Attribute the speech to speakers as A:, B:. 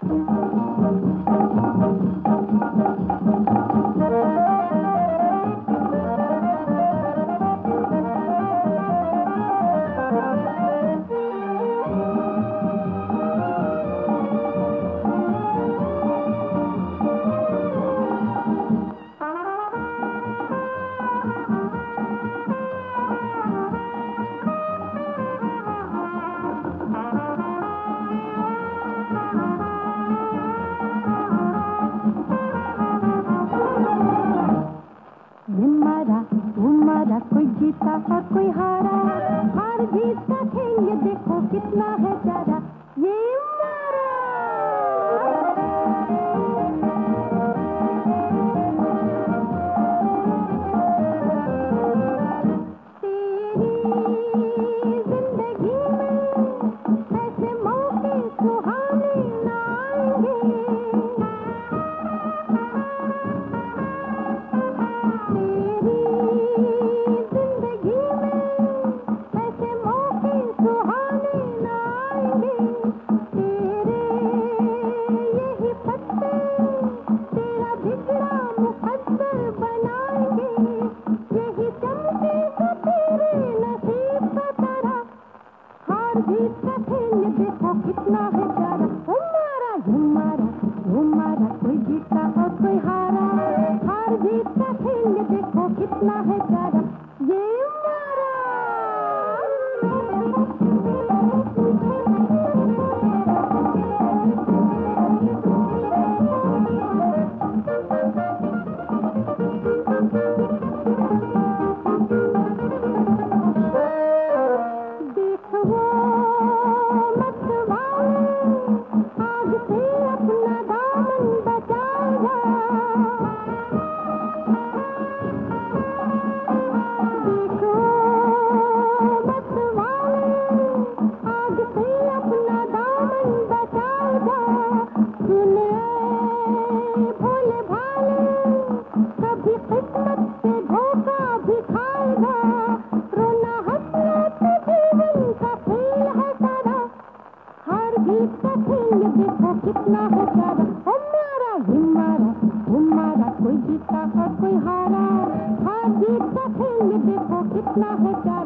A: कोई जीता और कोई हारा, हार जीत का खेल ये देखो कितना है प्यारा, ये मारा। तेरी जिंदगी में ऐसे मौके सुहाने ना आएंगे, जीत का खेल देखो कितना है प्यारा, वो मारा कोई जीता और कोई हारा, हार जीत का खेल देखो कितना है प्यारा, ये मारा। कितना है प्यारा, वो मारा कोई जीता और कोई हारा, हार जीत का खेल देखो कितना है प्यारा।